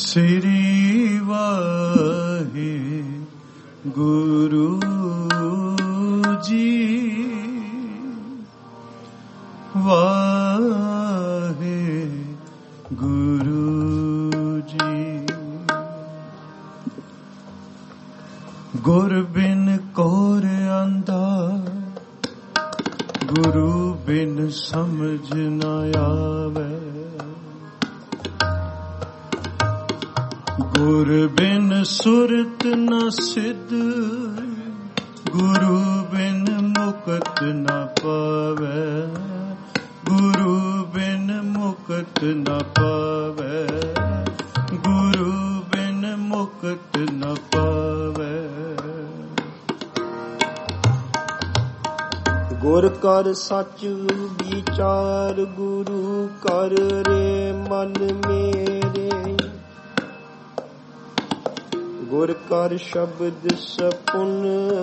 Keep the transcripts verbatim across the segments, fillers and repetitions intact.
ਸ੍ਰੀ ਵਾਹਿਗੁਰੂ ਜੀ ਵਾਹਿਗੁਰੂ ਜੀ। ਗੁਰ ਬਿਨ ਕੋਰ ਅੰਧਾ, ਗੁਰੂ ਬਿਨ ਸਮਝ ਨ ਆਵੇ। ਗੁਰ ਬਿਨ ਸੁਰਤ ਨ ਸਿਧ, ਗੁਰੂ ਬਿਨ ਮੁਕਤ ਨ ਪਾਵੈ। ਗੁਰੂ ਬਿਨ ਮੁਕਤ ਨ ਪਾਵੈ, ਗੁਰੂ ਬਿਨ ਮੁਕਤ ਨ ਪਾਵੈ। ਗੁਰ ਕਰ ਸੱਚ ਵਿਚਾਰ, ਗੁਰੂ ਕਰ ਰੇ ਮਨ ਮੇਰੇ। ਗੁਰ ਕਰ ਸ਼ਬਦ ਸਪੁਨ,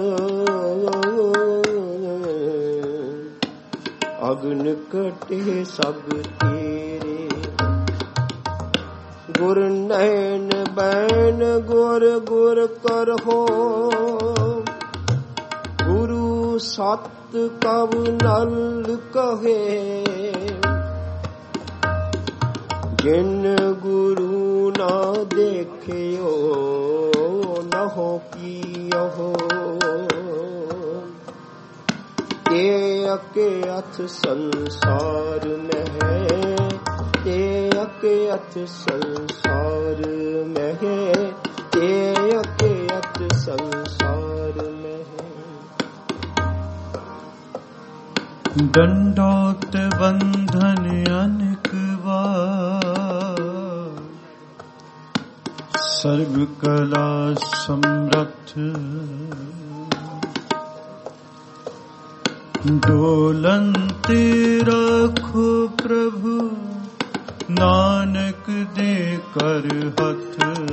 ਅਗਨ ਕਟੇ ਸਭ ਤੇਰੇ। ਗੁਰ ਨੈਣ ਬੈਣ ਗੁਰ ਗੁਰ ਕਰਹੁ, ਗੁਰੂ ਸਤ ਕਵ ਨਲ ਕਹੇ। ਜਿਨ ਗੁਰੂ ਨਾ ਦੇਖਿਓ, ਨਹੁ ਕੀਓ। ਤੇ ਅਕੇ ਅਥ ਸੰਸਾਰ ਮਹਿ, ਤੇ ਅਕੇ ਅਥ ਸੰਸਾਰ ਮਹਿ, ਤੇ ਅਕੇ ਅਥ ਸੰਸਾਰ ਮਹਿ। ਦੰਡੋਤ ਬੰਧਨ ਅਨੇਕ ਵਾਰ, ਸਰਬ ਕਲਾ ਸਮਰੱਥ। ਡੋਲੰਤੇ ਰਾਖੋ ਪ੍ਰਭੂ, ਨਾਨਕ ਦੇ ਕਰ ਹੱਥ।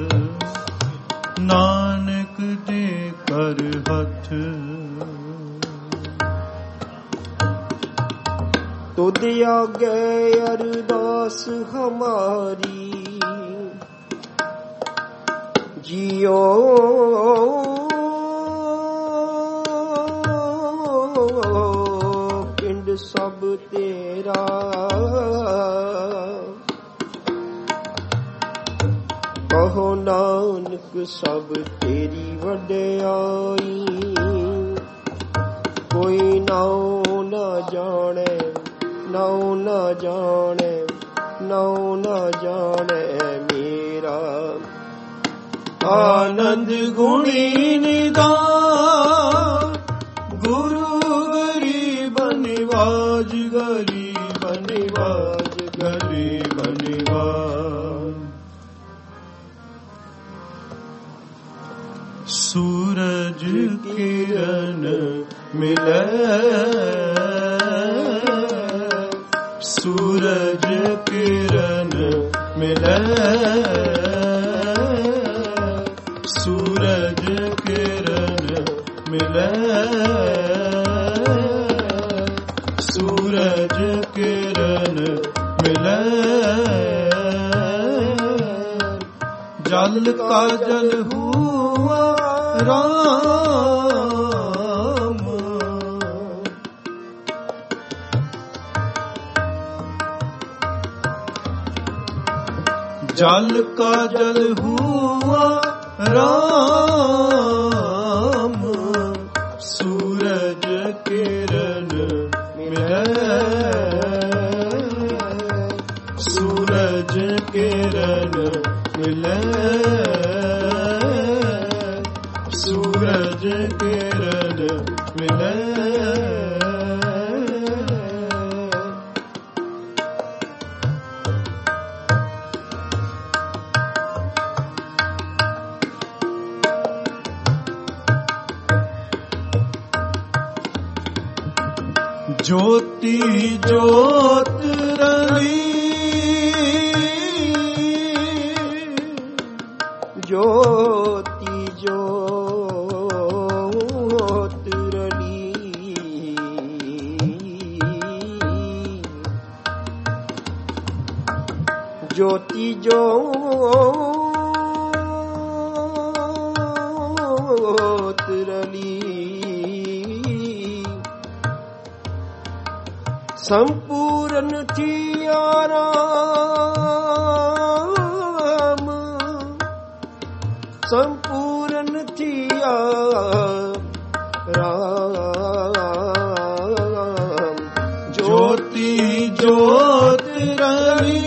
ਨਾਨਕ ਦੇ ਕਰ ਹੱਥ। ਤੁਧ ਆਗੇ ਅਰਦਾਸ ਹਮਾਰੀ, ਜਿਉ ਪਿੰਡ ਸਭ ਤੇਰਾ। ਕਹੋ ਨਾਨਕ ਸਭ ਤੇਰੀ ਵਡਿਆਈ। ਕੋਈ ਨਾਉ ਨਾ ਜਾਣੇ, ਨਾਉ ਨਾ ਜਾਣੇ, ਨਾਉ ਨਾ ਜਾਣੇ ਮੇਰਾ। ਆਨੰਦ ਗੁਣੀ ਨਿਦਾਨ, ਗੁਰੂ ਗਰੀਬ ਨਿਵਾਜ। ਗਰੀਬ ਨਿਵਾਜ, ਗਰੀਬ ਨਿਵਾਜ। ਸੂਰਜ ਕਿਰਨ ਮਿਲੈ, ਸੂਰਜ ਕਿਰਨ ਮਿਲੈ। ਸੂਰਜ ਕਿਰਨ ਮਿਲੈ, ਸੂਰਜ ਕਿਰਨ ਮਿਲੈ। ਜਲ ਕਾ ਜਲ ਹੁਆ ਰਾਮ, ਜਲ ਕਾ ਜਲ ਹੁਆ ਰਾਮ। ਸੂਰਜ ਕਿਰਨ ਮਿਲੈ, ਸੂਰਜ ਕਿਰਨ ਮਿਲੈ। ਸੂਰਜ ਕਿਰਨ ਮਿਲੈ। ਜੋਤੀ ਜੋਤ ਰਲੀ, ਜੋਤੀ ਜੋਤ ਰਲੀ। ਜੋਤੀ ਜੋਤ संपूर्ण थिया राम, संपूर्ण थिया राम। ज्योति ज्योत रही,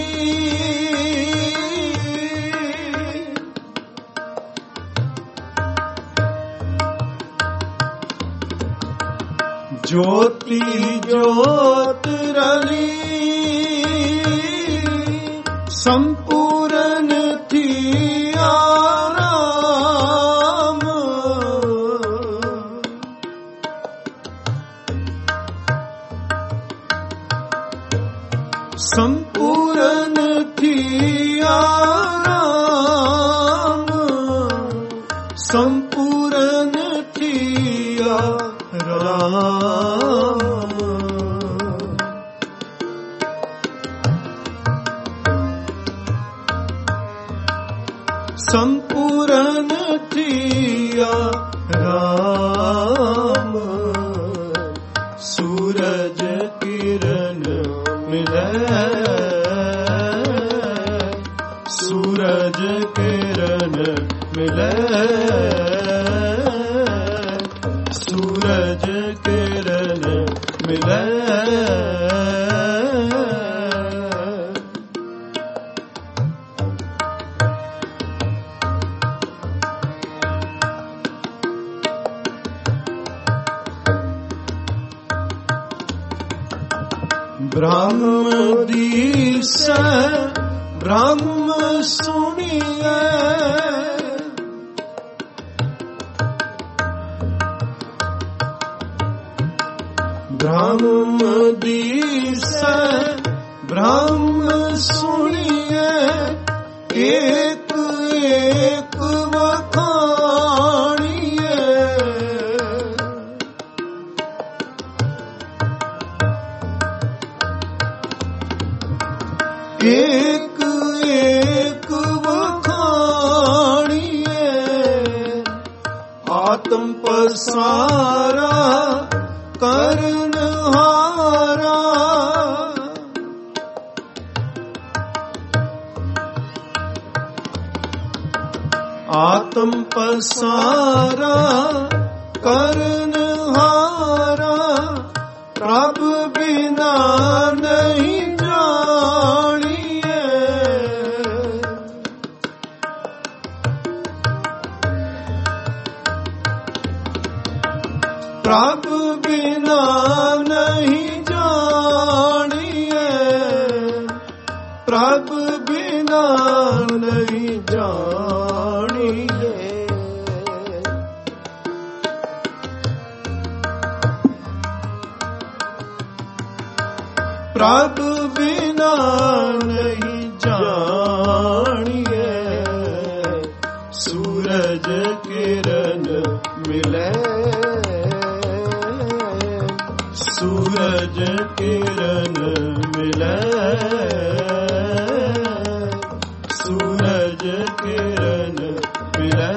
ज्योति ज्योत रही, संपूर्ण थिया राम। संपूर्ण थिया राम, संपूर्ण थिया राम। संपूर्ण थिया राम। सूरज किरण मिले, सूरज किरण मिले, सूरज किरण मिले। ब्रह्म दीस ब्रह्म सुनिए, ब्रह्म दीस ब्रह्म सुनिए, एक एक वखाणिए। एक एक वखाणिए, आत्म पसारा करनहारा। आत्म पसारा करनहारा, प्रभु बिना नहीं जानिए। प्रभु बिना नहीं जानिए, प्रभु बिना नहीं जानिए। प्रभु बिना नहीं जानिए। सूरज किरण मिले, सूरज किरण मिले, सूरज किरण मिले।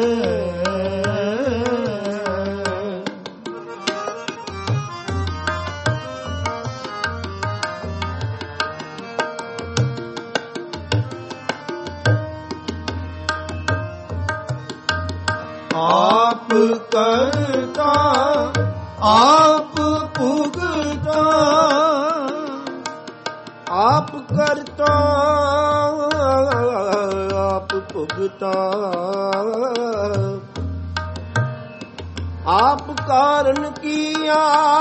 आप करता आप पुगता, आप करता आप पुगता, आप कारण किया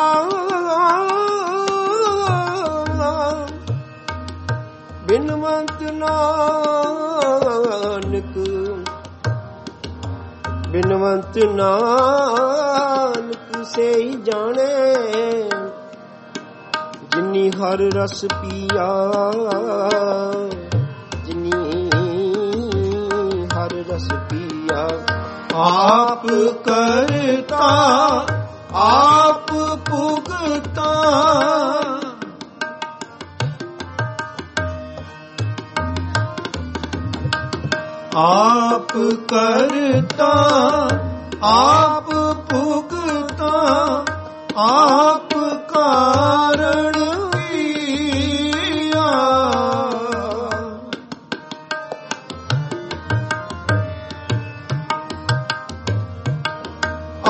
बिनवंत नानक, बिनवंत नानक से ही जाने, जिनी हर रस पिया, जिनी हर रस पिया। आप करता आप पुगता, आप करता आप पुगता, आप कारण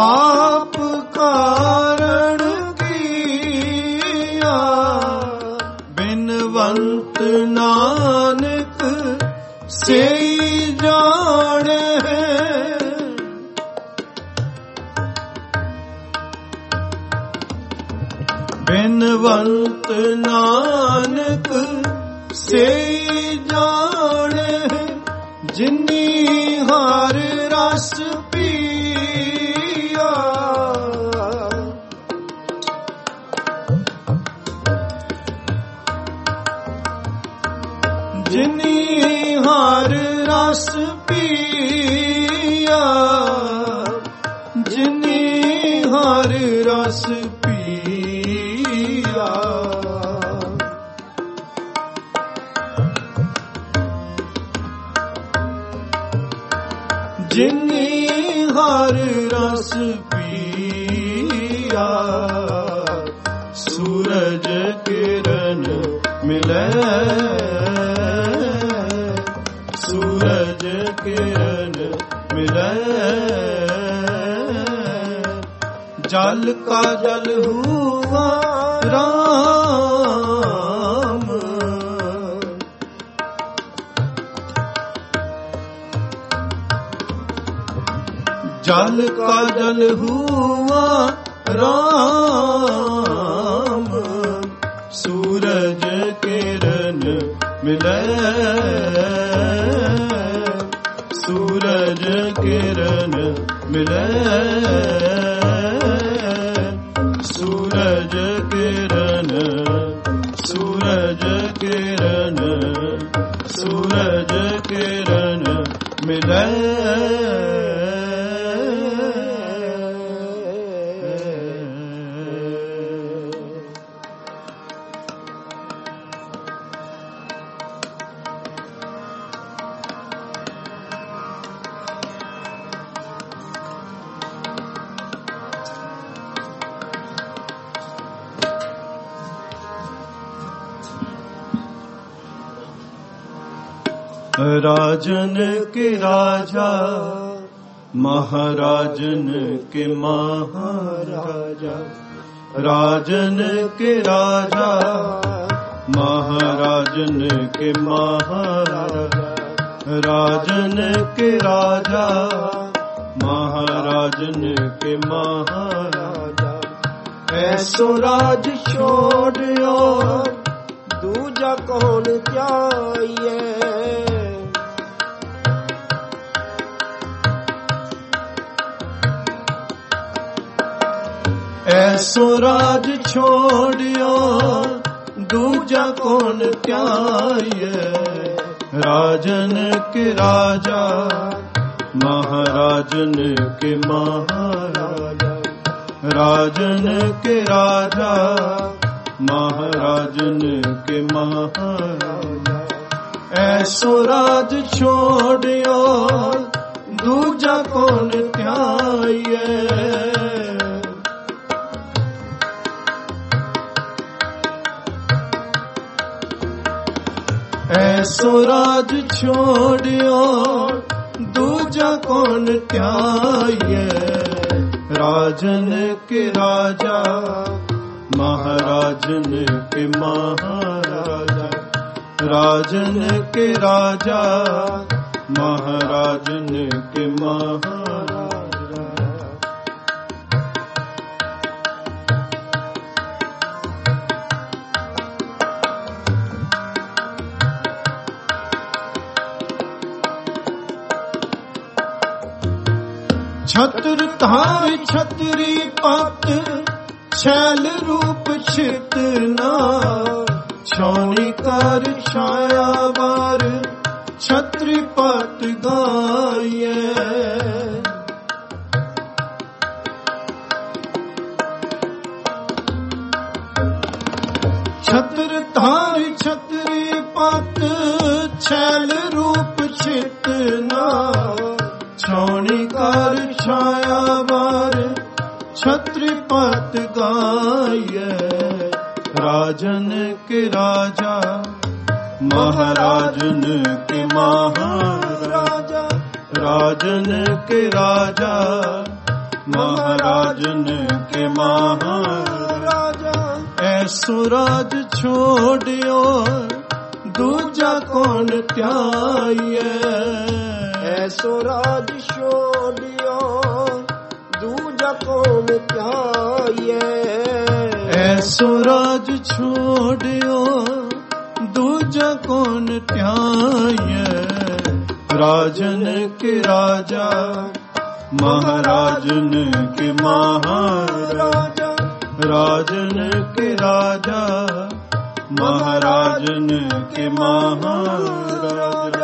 आप कारण किया, बिनवंत नानक से जाने। बिनवंत नानक से जाने, जिनी हर रस पिया। जिनी हर रस पिया, जिनी हर रस पिया। जिनी हर रस पिया, सूरज किरण मिले, सूरज किरण मिले। जल का जल हुआ राम, जल का जल हुआ राम, सूरज किरण मिले, सूरज किरण मिले, सूरज किरण, सूरज किरण, सूरज किरण मिले। राजन के राजा, महाराजन के महाराजा। राजन के राजा, महाराजन के महाराजा। राजन के राजा, महाराजन के महाराजा। ऐसो राज छोड़ियो, दूजा कौन त्याये। ऐसो राज छोड़ियो, दूजा कौन त्याये। राजन के राजा, महाराजन के महाराजा। राजन के राजा, महाराजन के महाराजा। ऐसो राज छोड़ियो, दूजा कौन त्याये। ऐसो राज छोड़ियो, दूजा कौन त्याये। राजन के राजा, महाराजन के महाराजा। राजन के राजा, महाराजन के महाराजा। छत्र धार छतरी पत, छैल रूप छितना। छौनी कर छाया बार, छत्री पत गाये। छत्र धार छतरी पत, छैल रूप छितना। छौनी कर छाया बार, छत्रपत गाये। राजन के राजा, महाराजन के महाराजा। राजन के राजा, महाराजन के महाराजा। ऐसो राज छोड़ियो दूजा कौन त्याये, ऐसो राज छोड़ियो दूजा कौन त्याये, ऐसो राज छोड़ियो दूजा कौन त्याये। राजन के राजा महाराजन के महाराजा, राजन के राजा महाराजन के महाराजा।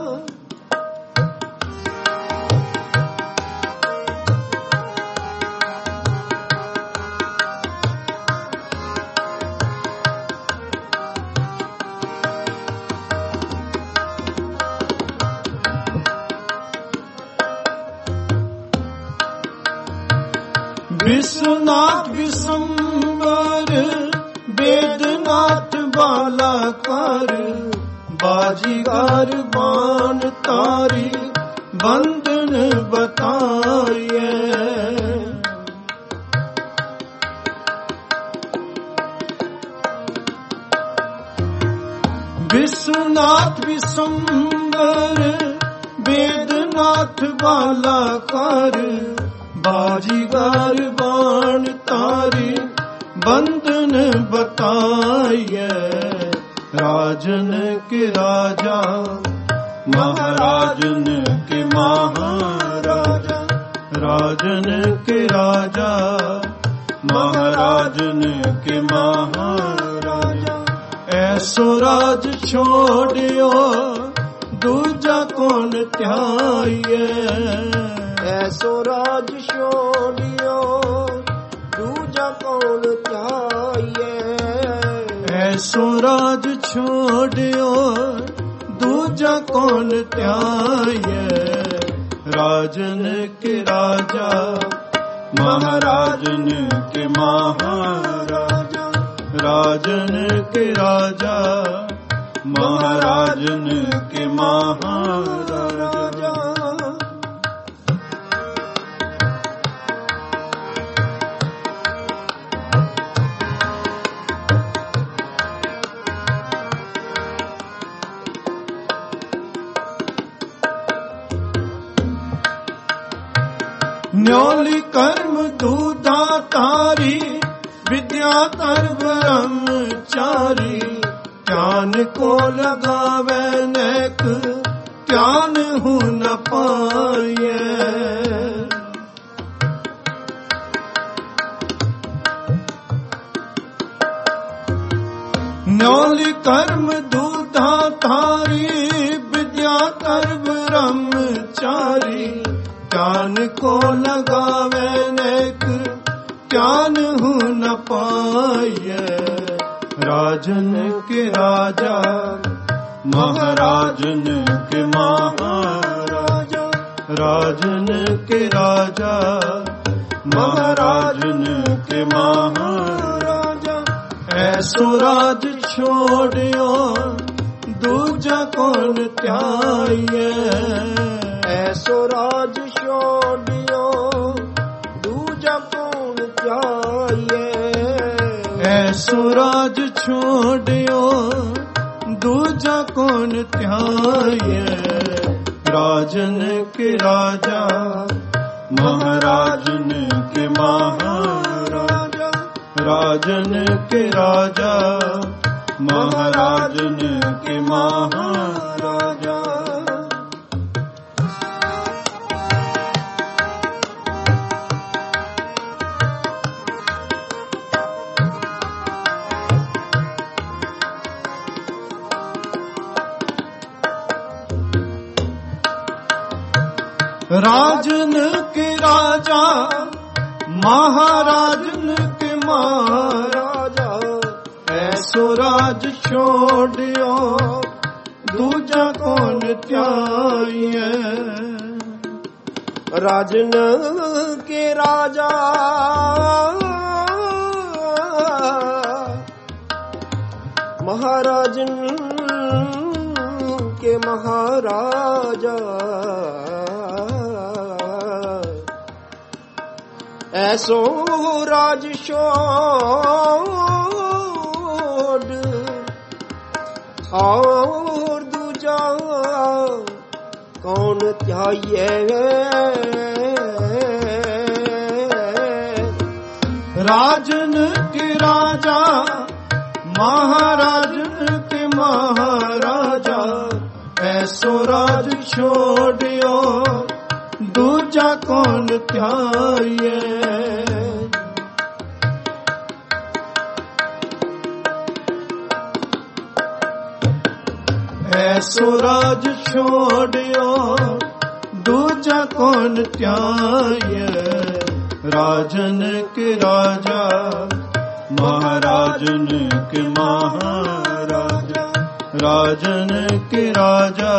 विश्वनाथ विशंबर वेदनाथ बालाकार, बाजीगर बाण तारी बंधन बताये। विश्वनाथ विशंबर वेदनाथ बालाकार, बाजीगर बाण तारी बंधन बताये। राजन के राजा महाराजन के महाराजा, राजन के राजा महाराजन के महाराजा। ऐसो राज छोड़ियो दूजा कौन त्याये, ऐसो राज छोड़ियो दूजा कौन त्याये, ऐसो राज छोड़ियो दूजा कौन त्याये। राजन के राजा महाराजन के महाराजा, राजन के राजा महाराजन के महाराजा। न्योली कर्म दूधा तारी विद्या तर ब्रह्मचारी, ज्ञान को लगावे नेक ज्ञान हूँ न पाये। न्योली कर्म दूधा तारी विद्या तर ब्रह्मचारी, ज्ञान को लगावे नेक ज्ञान हूँ न पाये। राजन के राजा महाराजन के महाराजा, राजन के राजा महाराजन के महाराजा। ऐसो राज छोड़ियो दूजा कौन त्याये, ऐसो राज छोड़ियो दूजा कौन त्याये, ऐसो राज छोड़ियो दूजा कौन त्याये। राजन के राजा महाराजन के महाराजा, राजन के राजा महाराजन के महाराजा। राजन के राजा महाराजन के महाराजा, ऐसो राज छोड़ियो दूजा कौन त्याये। राजन के राजा महाराजन के महाराजा, ऐसो राज छोड़ और दूजा कौन त्याये। राजन के राजा महाराजन के महाराजा ऐसो राज छोड़ियो दूजा कौन त्याये। ऐसो राज छोड़ियो दूजा कौन त्याये। राजन के राजा महाराजन के महाराजा राजन के राजा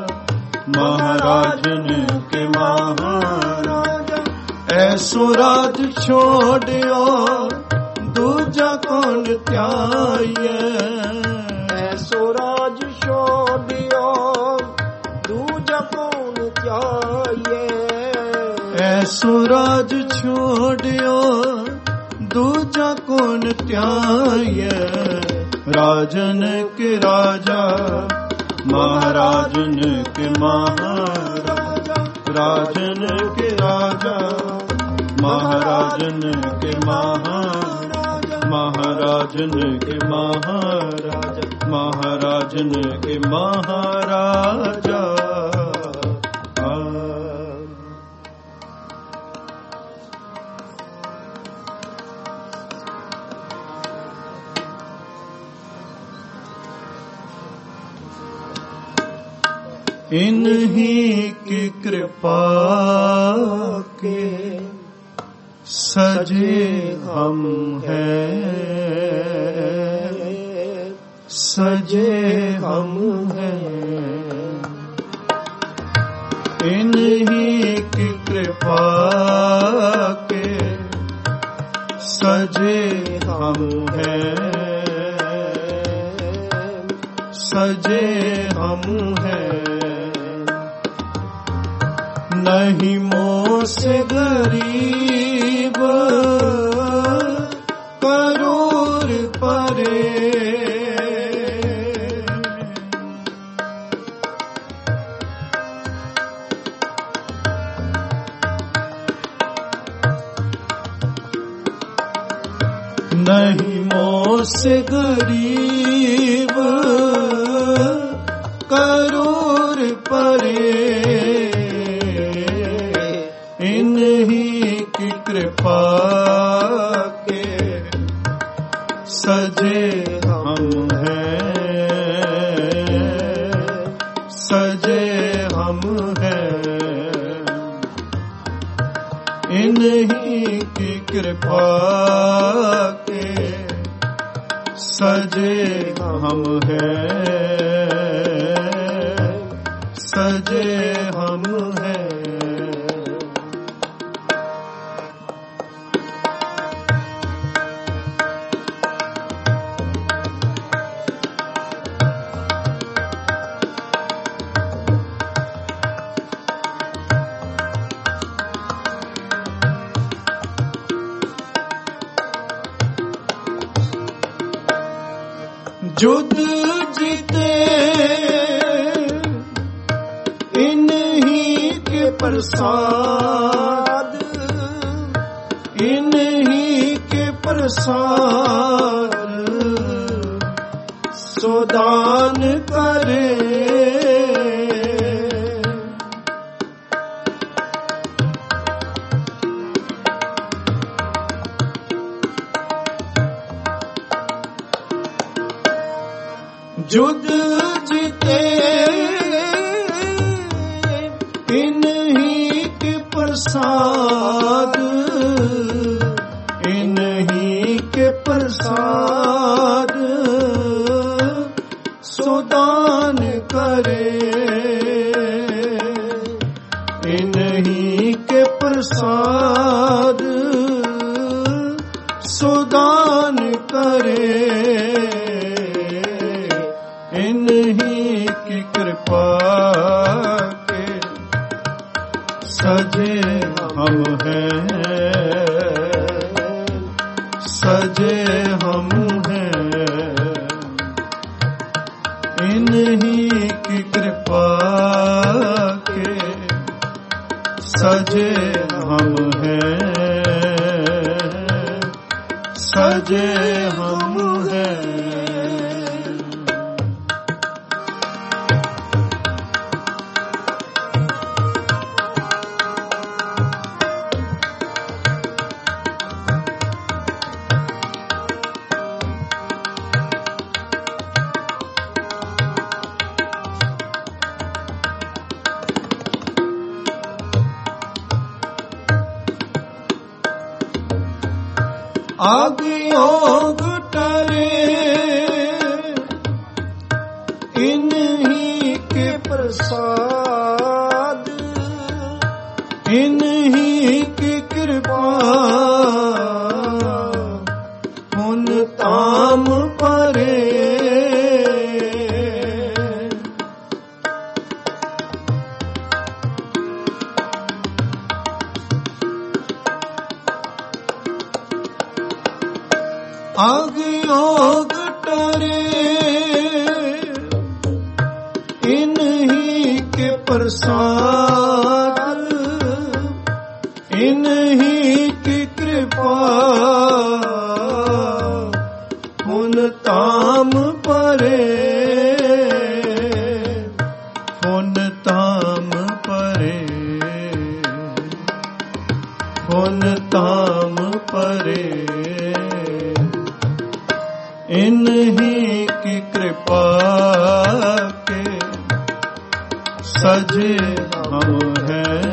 महाराजन के महाराजा ऐसो राज छोड़ियो दूजा कौन त्याये। ऐसो राज छोड़ियो दूजा कौन त्याये। ऐसो राज छोड़ियो दूजा कौन त्याये। राजन के राजा महाराजन के महाराजा राजन के राजा महाराजन के महाराजा महाराजन के महाराजा महाराजन के महाराजा। इन्हीं की कृपा के सजे हम हैं सजे हम हैं। इन्हीं की कृपा के सजे हम हैं सजे हम हैं। नहीं मोह से गरीब करोड़ परे। नहीं मोह से गरीब करोड़ परे। इन्हीं की कृपा के सजे हम हैं सजे हम हैं। इन्हीं की कृपा के सजे हम हैं सजे हम हैं। जुद जीते इन्हीं के प्रसाद इन्हीं के प्रसाद सोदान करे। जुद जीते इन्हीं के प्रसाद इन्हीं के प्रसाद सोदान करे। इन्हीं के प्रसाद सोदान करे। इन्हीं की कृपा के सजे हम हैं सजे हम हैं, इन्हीं की कृपा के सजे हम हैं, सजे हम हैं। आगयोग टरे इन्हीं के प्रसाद, इन्हीं की कृपा पुन ताम परे। आगयोग टरे इन्हीं के प्रसाद, इन्हीं की कृपा पुन ताम परे, पुन ताम परे, पुन ताम परे। इन्हीं की कृपा के सजे हम हैं,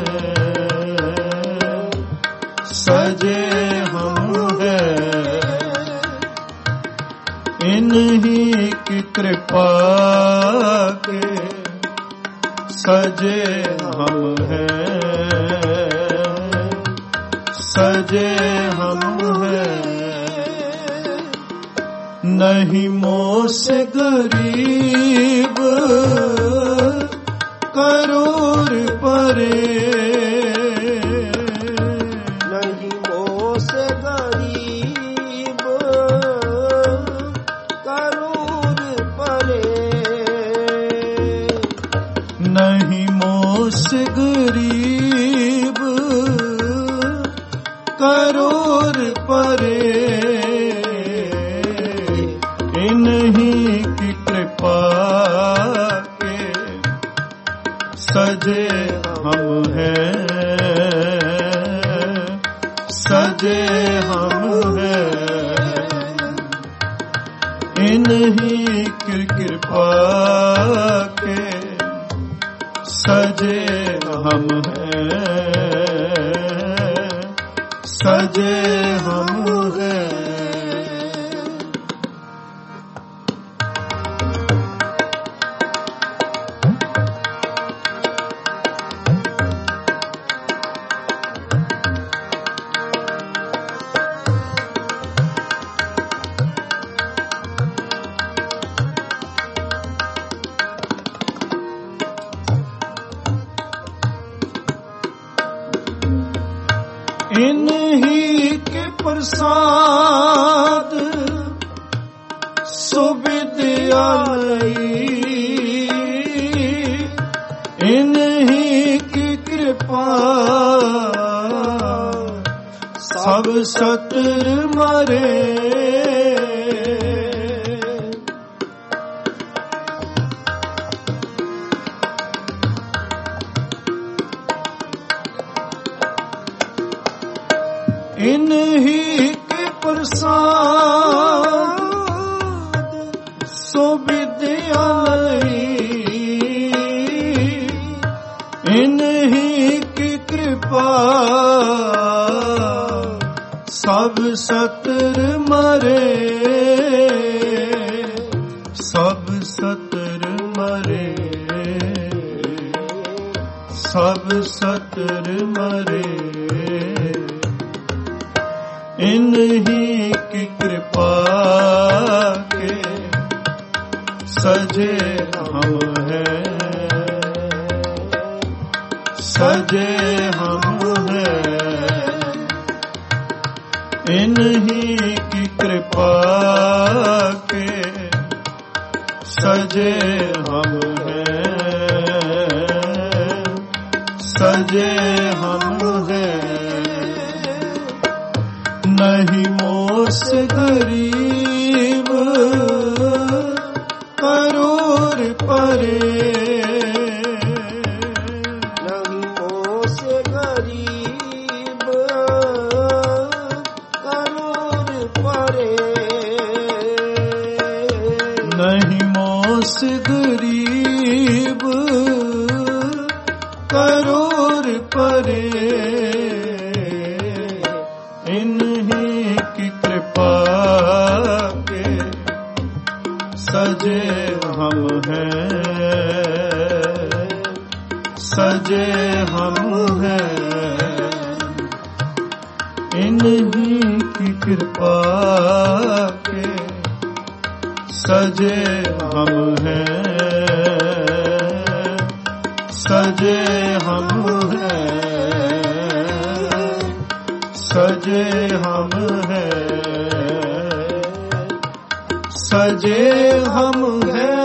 सजे हम हैं। इन्हीं की कृपा के सजे हम हैं, सजे हम हैं। नहीं मोह से गरीब करोड़ परे, नहीं मोह से गरीब करोड़ परे, नहीं मोह से गरीब करोड़ परे। इन्हीं की कृपा के सजे हम हैं, सजे हम हैं। इन्हीं की कृपा के सजे हम हैं, सजे हम हैं। इन्हीं के प्रसाद सुविद्यालयी, इन्हीं की कृपा सब सतर मरे। इन्हीं के प्रसाद सुविद्यालयी, इन्हीं की कृपा सब सतर मरे, सब सतर मरे, सब सतर मरे। इन्हीं की कृपा के सजे हम हैं, सजे हम हैं। इन्हीं की कृपा के सजे हम हैं, सजे हम हैं। नहीं मोस गरीब करोड़ परे, नहीं मोस गरीब करोड़ परे, नहीं मोस गरीब करोड़ परे। इन्हीं की कृपा के सजे हम हैं, सजे हम हैं। इन्हीं की कृपा के सजे हम हैं, सजे हम हैं, सजे हम हैं, सजे हम हैं।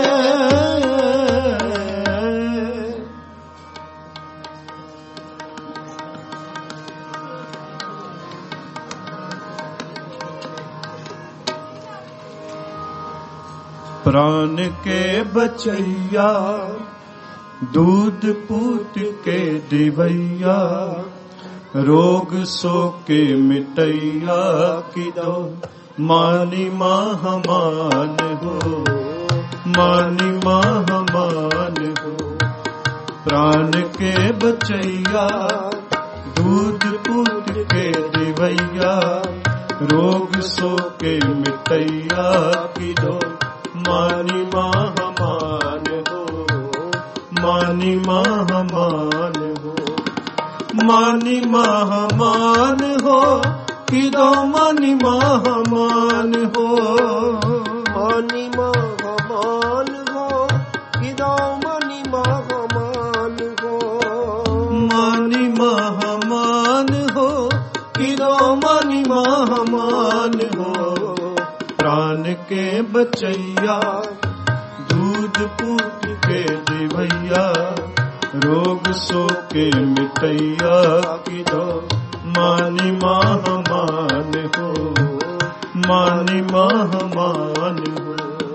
प्राण के बचैया दूध पूत के दिवैया, रोग सो के मिटैया की दो मानी महमान हो, मानी महमान हो। प्राण के बचैया दूध पूत के दिवैया, रोग सो के मिटैया की दो मानी महमान हो, मानी महमान हो। मानी महमान हो कि दो मानी महमान हो, मानी महमान हो कि दो मानी महमान हो, मानी महमान हो कि दो मानी महमान हो। प्राण के बचैया दूध पूत के दिवैया, रोग सो के मिटैया की दो मानी महमान हो, मानी महमान हो।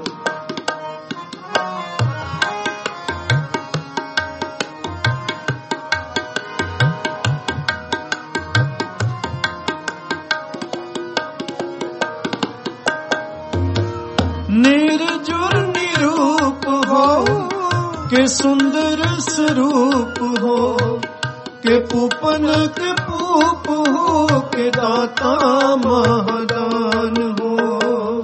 निर्जुर निरूप हो के सुंदर स्वरूप हो, के पूपन के पूप हो के दाता महादान हो।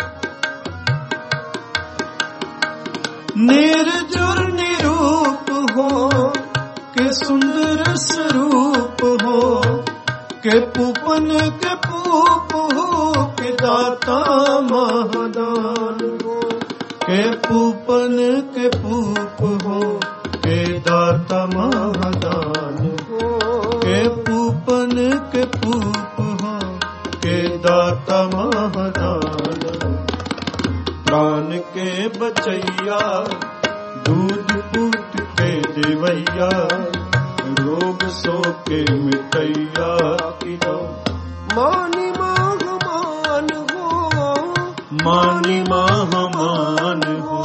निर्जुर निरूप हो के सुंदर स्वरूप हो, के पूपन के पूप हो के दाता महादान हो। के पूपन के पूप हो के दाता महादान हो, के पूपन के पूप हो के दाता महादान हो। प्राण के बचैया दूध पूत के दिवैया, रोग सो के मिटैया की दो मानी महमान हो, मानी महमान हो।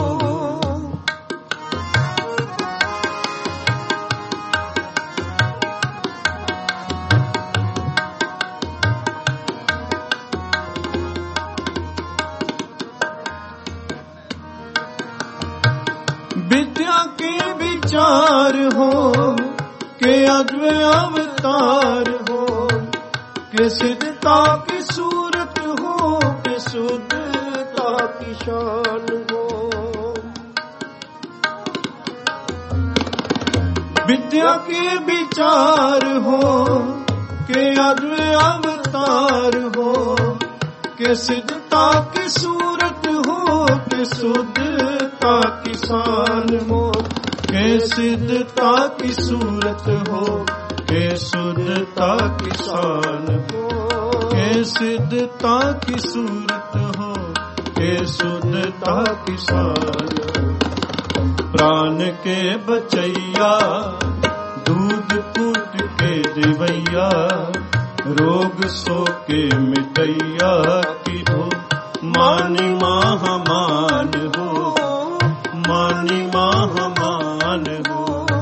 विद्या के विचार हो के अद्वैत अवतार हो, के सिद्धता की सूरत हो के शुद्धता की शान हो। विद्या के विचार हो के अद्वैत अवतार हो, के सिद्धता की सूरत हो के शुद्धता की शान हो। के सिद्धता की सूरत हो के शुद्धता की शान हो, के के सिद्धता की सूरत हो, के शुद्धता की शान हो। प्राण के बचैया दूध पूत के दिवैया, रोग सो के मिटैया की हो। मानी महामान हो, मानी महामान हो।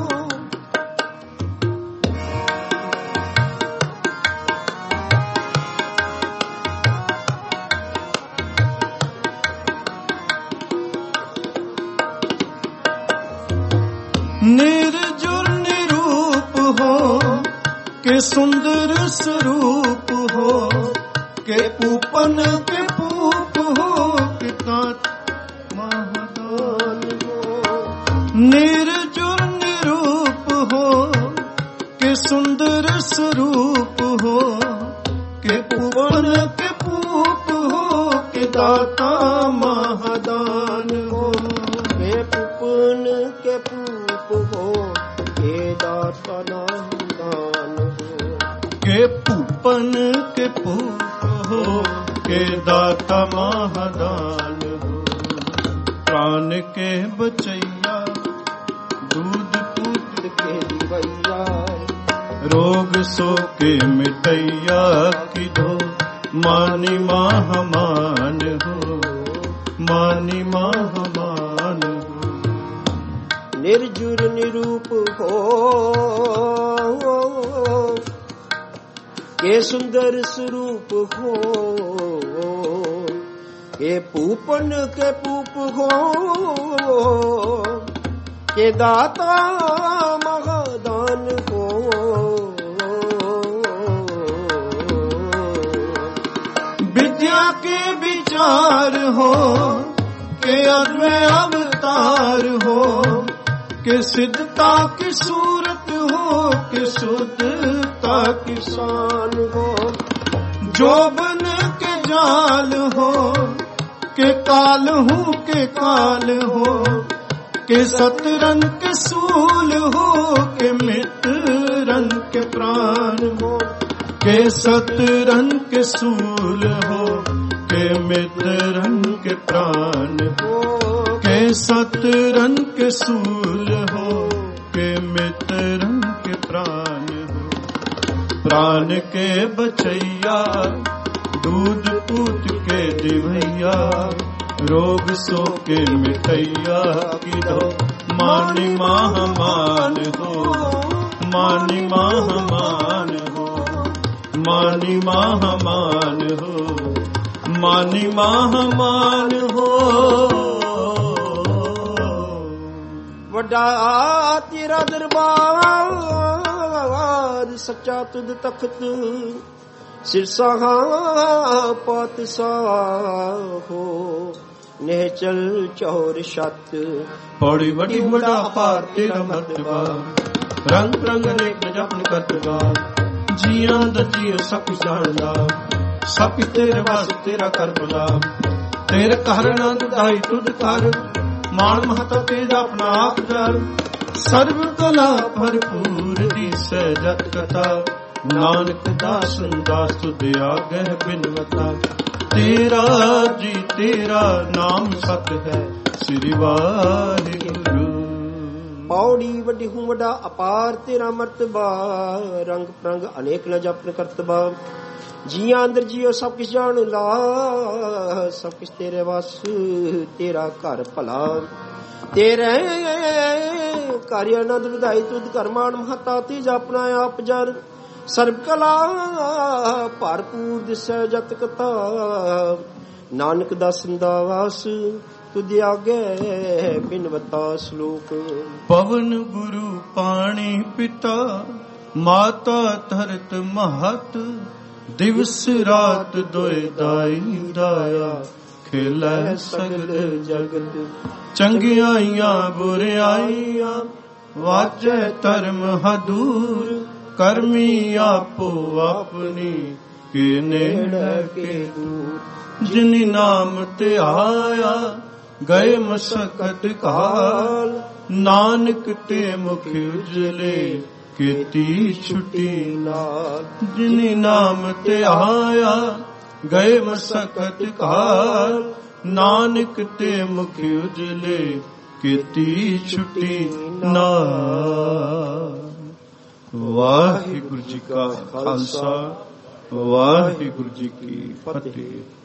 निर्जुर निरूप हो, के सुंदर स्वरूप हो, के पूपन के पूप हो, के कांत महादान हो। निर्जुर निरूप हो, के सुंदर स्वरूप हो, के पूपन के पूप हो, के दाता महादान हो। के पूपन के पूप हो, के दाता महादान हो। के पूपन के पूप हो, के दाता महादान हो। प्राण के बचैया दूध पूत के दिवैया, रोग सो के मिटैया की दो। मानी महामान हो, मानी महामान हो। निर्जुर निरूप हो, के सुंदर स्वरूप हो, के पूपन के पूप हो, के दाता महादान हो। विद्या के विचार हो, के अद्वय अवतार हो, के सिद्धता की सूरत हो, के शुद्धता की शान हो। जोबन के जाल हो, के काल हूँ के काल हो, के सतरंग के सूल हो, के मित्रन के प्राण हो। के सतरंग के सूल हो, के मित्रन के प्राण हो। के सतरंग के सूल हो, के मित्रन के प्राण हो। प्राण के बचैया दूध पूत के दिवैया, रोग सो के मिटैया की दो। मानी महामान हो, मानी महामान हो, मानी महामान हो, मानी महामान हो। वड्डा तेरा दरबार, सच्चा तुद तख्त, सिरसा पातशाह हो। नेचल चौर छत, बड़ी बड़ी बड़ा पार तेरा मर्तबा। रंग रंग अनेक जपन करतबा, जिया दजिए सब कुछ जानदा। सब कुछ तेरे वास तेरा कर भला, तेरे कहर ना दुदाई तुद कर। मान महता तेरा अपना आप जर, सर्व कला भरपूर दी सहजत कथा। नानक दास दास तुद आगे बिनवता। तेरा जी तेरा नाम सत है, श्री वाहिगुरु। पौड़ी वड्डी हूँ वड्डा अपार तेरा मर्तबा। रंग प्रंग अनेक न जपन करतबा, जिया अंदर जियो सब किछ जान ला। सब किछ तेरे वास तेरा घर भला। तेरे कार्य आनंद विधाई तुद कर। मान महता तीजा अपना आप जर, सर्व कला भरपूर दिसै जत कथा। नानक दासन दा वास तुद आगे बिनवता श्लोक। पवन गुरु पाणी पिता, माता धरत महत। दिवस रात दोए दाई दाया, खेलै सगल जगत। चंगियाइयां बुराइयां, वाजै धर्म हदूर। कर्मी आपो अपनी, के नेड़े के दूर। जिनि नाम ते आया, गए मसकत काल। नानक ते मुख उजले, ਕੀਤੀ ਛੁੱਟੀ ਨਾਲ। ਜਿਨੀ ਨਾਮ ਤੇ ਆਇਆ ਗਏ ਮਸਕਤ ਕਾਲ, ਨਾਨਕ ਤੇ ਮੁਖ ਉਜਲੇ ਕੀਤੀ ਛੁੱਟੀ ਨਾਲ। ਵਾਹਿਗੁਰੂ ਜੀ ਕਾ ਖਾਲਸਾ, ਵਾਹਿਗੁਰੂ ਜੀ ਕੀ ਫਤਿਹ।